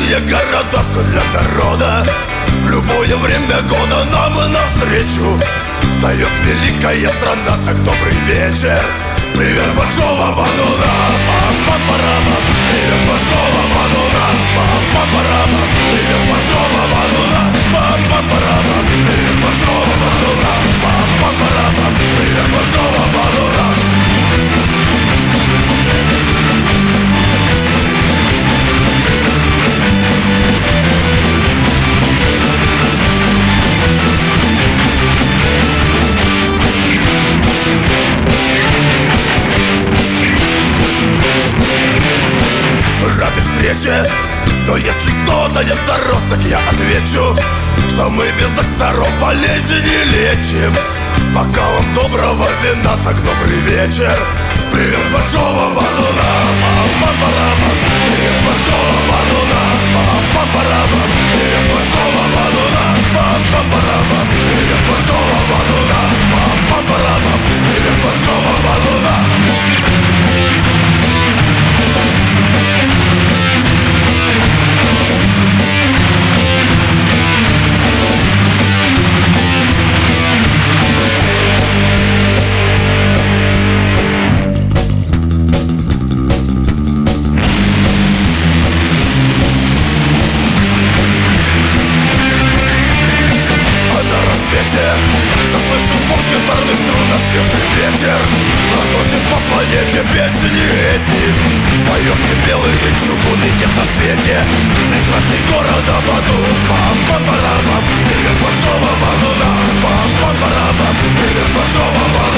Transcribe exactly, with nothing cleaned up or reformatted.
большие города для народа. В любое время года нам и навстречу встает великая страна. Так добрый вечер, привет большого Бадуна. Пам-пам-парабам, привет большого Бадуна. Пам-пам-парабам, привет большого Бадуна. Пам-пам-парабам, привет большого Бадуна. Пам-пам-парабам, привет большого Бадуна. Рады встрече, но если кто-то не здоров, так я отвечу, что мы без докторов болезни не лечим. Бокалом доброго вина, так добрый вечер, привет большого Бадуна. Пам-пам-парабам, привет большого Бадуна. Пам-пам-парабам, привет большого Бадуна. Пам-пам-парабам, привет большого Бадуна. Пам-пам-парабам, привет большого Бадуна. Заслышим звук гитарных струн, на свежий ветер разносит по планете песни эти. Поет и белые чугуны нет на свете. Прекрасный города Баду. Пам-пам-парабам, привет большого Бадуна. Пам-пам-парабам, привет большого Бадуна.